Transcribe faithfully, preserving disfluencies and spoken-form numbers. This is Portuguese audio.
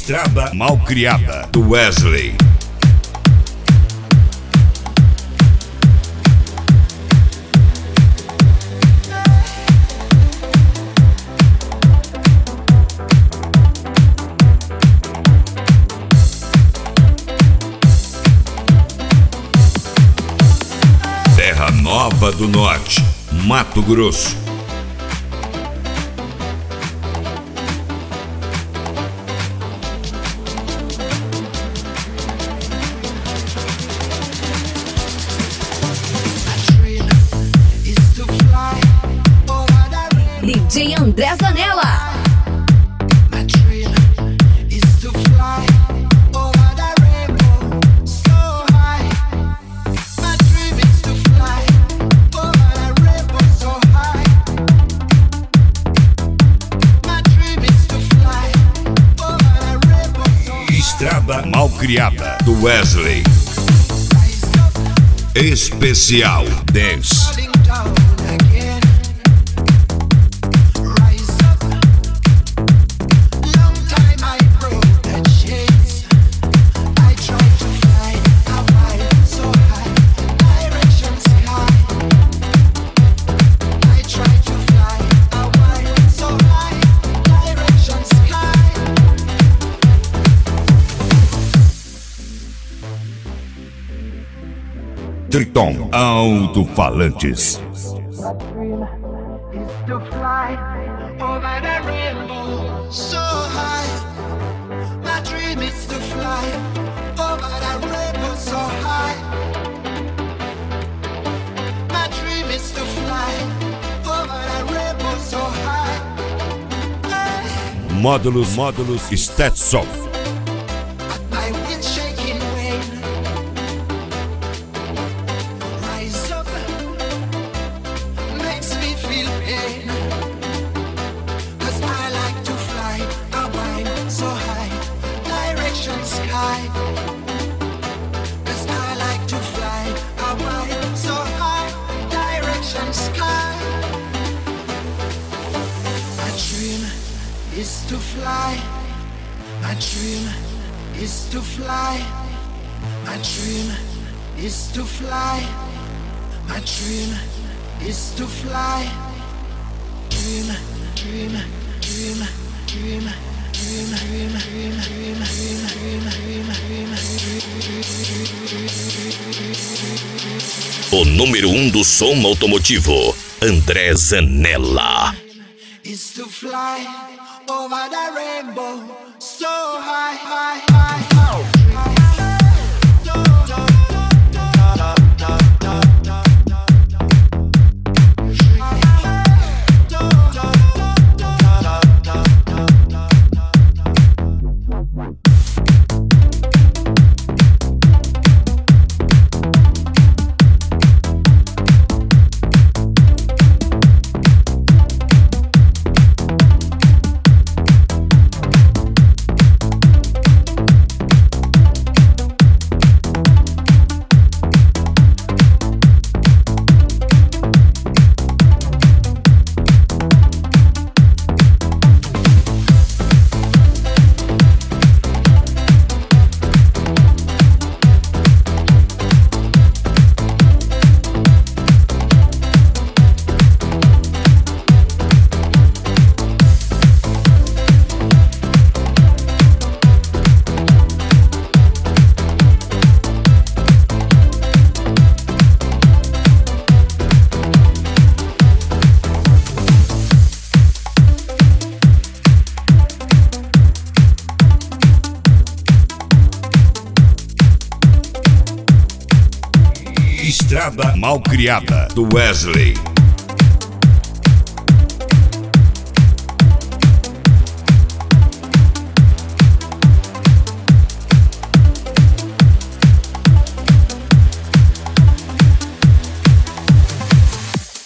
Estrada Malcriada, do Wesley. Terra Nova do Norte, Mato Grosso. D J André Zanella. Estrada Malcriada, do Wesley. Especial Dance. Triton Alto-Falantes. Módulos, módulos Stetson. Is to fly. My dream is to fly. My dream is to fly. My dream is to fly. Dream, dream, dream, dream, dream, dream, dream, dream, dream, dream, dream, dream. O número um do som automotivo, André Zanella. Is to fly over the rainbow, so high, high, high, high. Estrada Malcriada, do Wesley.